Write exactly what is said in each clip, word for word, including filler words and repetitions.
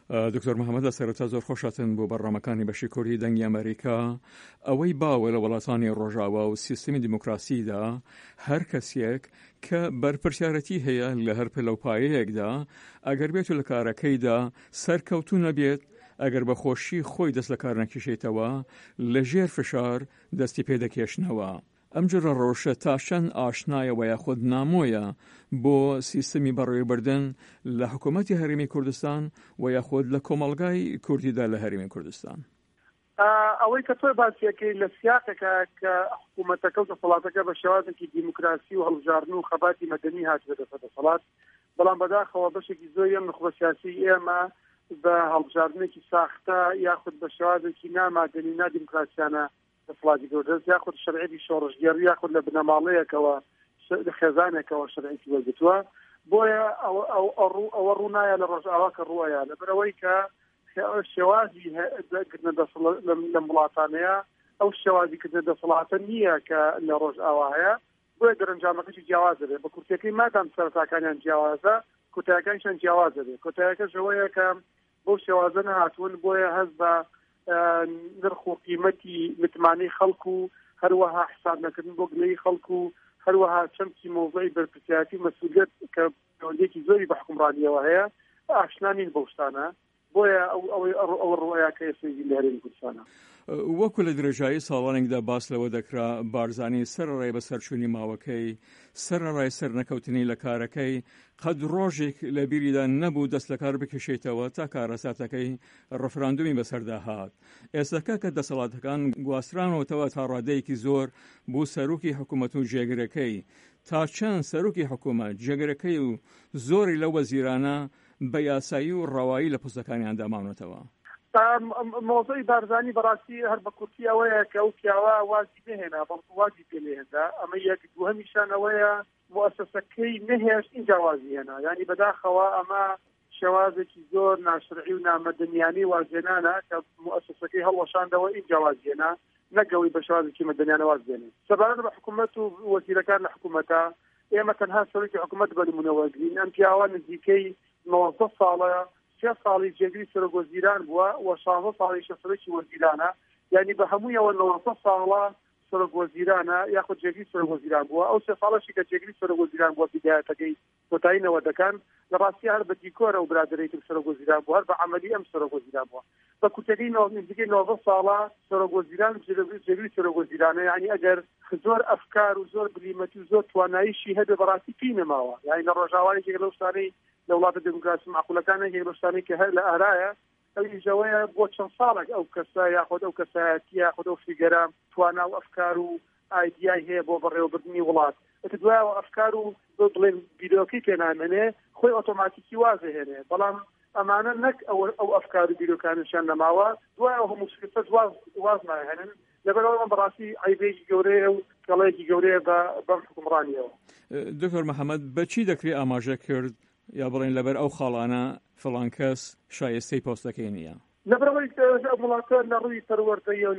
دکتۆر محەممەد لە سەرەتا زۆر خۆشاتن بۆ بەڕامەکانی بەشی کوردی دەنگی ئەمریکا ئەوەی باوە لە وڵاتانی ڕۆژاوا و سیستمی دیموکراسیدا هەر کەسێک کە بەرپرسیارەتی هەیە لە هەر پلەپایەیەکدا ئەگەر بێت و لە کارەکەیدا سەرکەوتوو نەبێت ئەگەر بە خۆشی خۆی دەست لە کار نەکێشێتەوە لە ژێر فشار دەستی پێدەکێشنەوە. ئەم جۆرە ڕۆژە تا چەند ئاشنایەوە یاخود نامۆیە بۆ سیستمی بەڕێوەبردن لە حکوومەتی هەرێمی کوردستان و یاخود لە کۆمەڵگای کوردیدا لە هەرێمی کوردستان. ئەوەی کە تۆ باسیەکەی لە سیاقێکە کە حکوومەتەکە و دەسەڵاتەکە بە شێوازێکی دیموکراسی و هەڵبژاردن و خەباتی مەدەنی هاتووە دەسەر دەسەڵات، بەڵام بەداخەوە بەشێکی زۆری ئەم نخبە سیاسی ئێمە بە هەڵبژاردنێکی ساختە یاخود بە شێوازێکی نامادەنی نادیموکراسیانە دەسەڵاتی گەوردەست یاخود شەرعێتی شۆڕژگەڕی یاخود لە بنەماڵەیەکەوە لە خێزانێکەوە شەرعێتی وەرگتووە. بۆیە ئەوە ڕوونایە لە ڕۆژئاوا کە ڕووایە لەبەرەوەی کە شێوازی لە وڵاتانەیە ئەو شێوازی کردنە دەسەڵاتە نییە کە لە ڕۆژئاوا هەیە، بۆیە دەرەنجامەکەی جیاوازە بێت. بە کورتەکەی مادام سەرەتاکانیان جیاوازە کۆتاییەکانیشان جیاوازە بێت. کۆتاییەکەش ئەوەیە کە بۆ شێوازە نەهاتوون، بۆیە هەست بە نرخ و قیمەتی متمانەی خەڵکو و هەروەها حساب نەکردن بۆ گلەی خەڵکو و هەروەها چەمکی مۆزەی بەرپرسیارەتی مەسئولیەت کە پەیوەندیەکی زۆری بە حکومڕانیەوە هەیە ئاشنا نین بەو شتانە. بۆیە ئەو ڕووەیە کە ئێستا لە هەرێمی کوردستانە وەکو لە درێژایی ساڵانێکدا باس لەوە دەکرا بارزانی سەرڕای بە سەرچوونی ماوەکەی سەرڕای سەر نەکەوتنی لە کارەکەی قەد ڕۆژێک لە بیریدا نەبوو دەست لە کار بکەشێتەوە تا کارەساتەکەی ڕەفراندومی بەسەردا هات. ئێستاکە کە دەسەڵاتەکان گواسترانەوەتەوە تا ڕادەیەکی زۆر بوو سەرۆکی حکوومەت و جێگرەکەی تا چەند سەرۆکی حکوومەت جێگرەکەی و زۆری لە وەزیرانە بە یاسایی و ڕەوایی لە پستەکانیان داماونەتەوە. مۆزەی بارزانی بەڕاستی هەر بە کورتی ئەوەیە کە ئەو پیاوە وازی نهێنا بەڵکو وازی پێلێندا. ئەمە یەک دووهەمیشان ئەوەیە مؤسسەکەی نەهێشت اینجا وازی هێنا، یعنی بەداخەوە ئەمە شێوازێکی زۆر ناشرعی و نامەدەنیانی وازێنانە کە مؤسسەکەی هەڵوەشاندەوە اینجا وازی هێنا، نەگەوەی بە شێوازێکی مەدەنیانە وازێنێ. سەبارەت بە حکوومەت و وەزیرەکان لە حکوومەتە ئێمە تەنها سەرۆکی حکوومەت بەنمونەوەگرین. ئەم پیاوە نزیکەی نۆزدە ساڵە سێ ساڵی جێگری سەرۆکوەزیران بووە و شانزدە ساڵی سەرۆکی وەزیرانە، یعنی بە هەموویەوە نۆزدە ساڵە سەرۆکوەزیرانە یاخود جێگری سەرۆکوەزیران بووە. ئەو سێ ساڵەشی کە جێگری سەرۆکوەزیران بووە بیدایەتەکەی کۆتایینەوە دەکەن لە ڕاستی هەر بە دیکۆرە و برادەرەی تر سەرۆکوەزیران بووە، هەر بە عەمەلی ئەم سەرۆکوەزیران بووە. بە کورتەکەی نزیکەی نۆزدە ساڵە سەرۆکوەزیران جێگری سەرۆکوەزیرانە، یعنی ئەگەر زۆر ئەفکار و زۆر بلیمەتی و زۆر تواناییشی هەبێ بەڕاستی پێی نەماوە، یعنی لە ڕۆژاوایەکی لەو شتانەی لە وڵاتە دموکراسی معقولەکانە هەیە لە شتانەی کە هەر لە ئارایە ئەویژەوەیە بۆ چەند ساڵێک ئەو کەسە یاخود ئەو کەسایەتی یاخود ئەو فیگەرە توانا و ئەفکار و ئایدیای هەیە بۆ بەڕێوەبردننی وڵات. ئەتە دوایەوە ئەفکار و بڵێن بیرۆکەی پێنامێنێ خۆی ئۆتۆماتیکی وازە هێنێ، بەڵام ئەمانە نەک ئەو ئەفکار و بیرۆکانشان نەماوە دوایەوە هەموو شتە واز ناهێنن. لەبەرەوە بەڕاستی عیبێکی گەورەیە و کەڵەیەکی گەورەیە بەم حکومڕانیەوە. دکتۆر محەممەد بەچی دەکرێت ئاماژە کرد یا بڵێن لەبەر ئەو خاڵانە فڵان کەس شایستەی پۆستەکەی نییە؟ لەبەرەوەی وڵاتە لە ڕووی سەروەردەیە و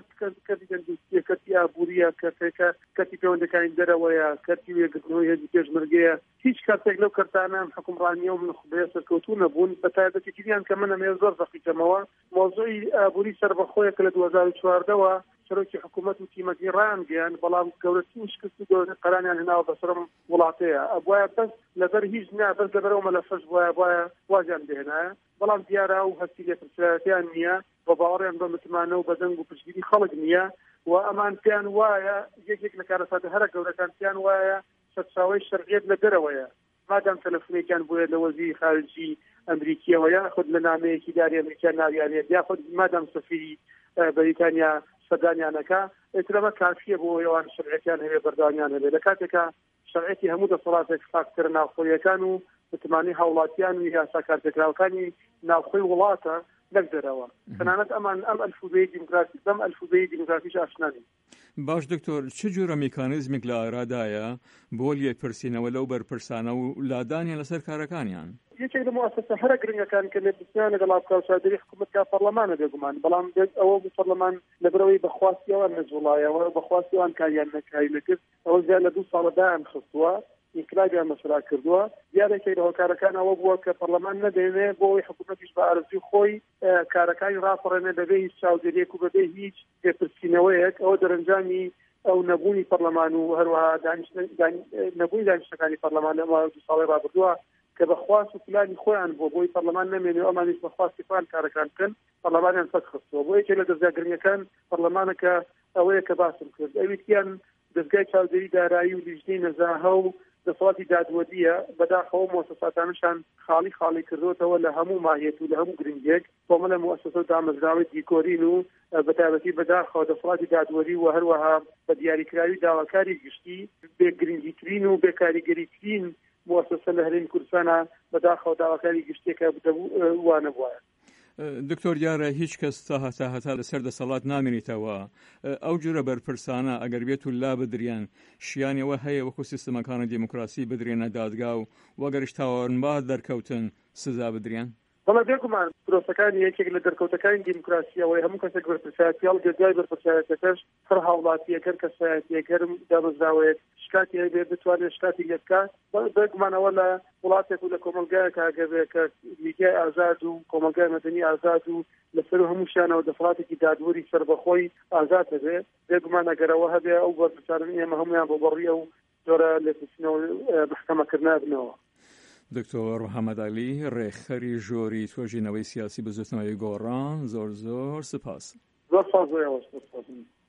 کەتی ئابووریە کەسێکە کەتی پەیوەندەکانی دەرەوەیە کەتی وێگرتنەوەی هێزی پێشمەرگەیە هیچ کاتێک لەو کەرتانە حکومڕانیە و نخبەیە سەرکەوتوو نەبوون بە تایبەتێکیان کە منە مێ زۆر دەقیقەمەوە مۆزوعی ئابووری سەربەخۆیە کە لە دوو هەزار و چواردەوە سەرۆکی حکوومەت و تیمەتی ڕانگەیان، بەڵام گەورەترین شکست و گەورەترین قەرانیان هێناوە بەسەرم وڵاتەیە. ئەبوایە بەس لەبەر هیچ نا بەس لەبەرەوە مەلەفەش بوایە بواە وازیان بهێنایە، بەڵام دیارە و هەستی لێپرسیارەتیان نییە، بە باوەڕیان بە متمانە و بەدەنگ و پشتگیری خەڵک نییە و ئەمان پێیان وایە یەکێک لە کارەساتە هەرە گەورەکان پێیان وایە سەرچاوەی شەرعیەت لە دەرەوەیە، مادام تەلەفۆنێکیان بۆیە لە وەزیری خارجی ئەمریکیەوە یاخود لە نامەیەکی داری ئەمریکیان ناویانێت یاخود مادام سەفیری بەریتانیا سەردانیانەکە ئێترەمە کافیە بۆ ئەوان شەرعەتیان هەبێ بەردەوامیان هەبێ. لە کاتێکە شەرعەتی هەموو دەسەڵاتێک فاکتەرە ناوخۆیەکان و متمانەی هاوڵاتیان و یاسا کارتێکراوەکانی ناوخۆی وڵاتە لەک دەرەوە تەنانەت ئەمان ئەم ئەلفوبەی دیموکراسی بەم ئەلفوبەی دیموکراسیش ئاشنانی. باش دکتۆر چ جۆرە میکانیزمێک لە ئارادایە بۆ لێپرسینەوە لەو بەرپرسانە و لادانیان لەسەر کارەکانیان؟ یەکێک لە مؤسسە هەرە گرنگەکان کە لێپرسیان لەگەڵ هاوکارچادەری حکوومەتکە پەرلەمانە بێگومان، بەڵام ئەوە پەرلەمان لەبەرەوەی بەخواستیەوە نەجوڵایەوە بەخواستیەوان کاریان نەکاری نەکرد ئەوە زیاد لە دوو ساڵەدایان خستووە ئینقلابیان مەسەلا کردووە دیارێکی لە هۆکارەکان ئەوە بووە کە پەرلەمان نەدێنێ بۆی حکوومەتیش بە ئارەزوی خۆی کارەکانی ڕاپەڕێنێ بەبێ هیچ چاودێریەک و بەبێ هیچ تێپرسینەوەیەک ئەوە دەرەنجامی ئەو نەبوونی پەرلەمان و هەروەها نەبوونی دانیشتەکانی پەرلەمان لەمە دو ساڵی ڕابردووە کە بەخواست و پلانی خۆیان بۆ بۆی پەرلەمان نەمێنێ ئەمانیش بەخواستی خۆیان کارەکان بکەن پەرلەمانیان سەرخستەوە بۆ یەکێک لە دەستگاگرنگەکان پەرلەمانەکە ئەوەیە کە باسم کرد ئەویتیان دەستگای چاودێری دارایی و لیژنەی نەزاهە و دەسەڵاتی دادوەریە بەداخەوە مؤسساتانشان خاڵی خاڵی کردوتەوە لە هەموو ماهیەت و لە هەموو گرنگێک کۆمەڵە مؤسسە و دامەزراوی دیکۆرین و بەتابەتی بەداخەوە دەسەڵاتی دادوەری و هەروەها بە دیاریکراوی داواکاری گشتی بێگرنگیترین و بێکاریگەریترین مؤسسە لە هەرێمی کوردستانە بەداخەوە داواکاری گشتێکە وانە بووە. دکتۆر دیارە هیچ کەس تا هەتا هەتا لەسەر دەسەڵات نامێنیتەوە ئەو جورە بەرپرسانە ئەگەر بێت و لا بدریان شیانەوە هەیە وەکو سیستەمەکانی دیموکراسی بدرێنە دادگا و وەگەریش تاوانبار دەرکەوتن سزا بدریان بەڵێ بێگومان پرۆسەکانی یەکێک لە دەرکەوتەکانی دیموکراسیەوەی هەموو کەسێک بەرپرسایەتیاڵ گەرگای بەرپرسایەتەکەش هەر هاوڵاتیە هەر کەسایەتیە هەر دامەزراوەیە شکاتی هەیە بتوانێت شکاتی لێ بکات بێگومانەوە لە وڵاتێک و لە کۆمەلگایەک ئاگەبێت کە میدیای ئازاد و کۆمەلگای مەدەنی ئازاد و لەسەر هەمووشیانەوە دەسەڵاتێکی دادوەری سەربەخۆی ئازاد هەبێت بێگومان ئەگەرەوە هەبێ ئەو بەرپرسانن ئێمە هەمویان بۆ بەڕیە و جۆرە لێپرسینەوە محکەمەکردنابنەوە. دکتۆر محەممەد عەلی ڕێکخەری ژۆری تۆژینەوەی سیاسی بە زوتنەوەی گۆڕان زۆر زۆر سپاس. زۆر سپاس.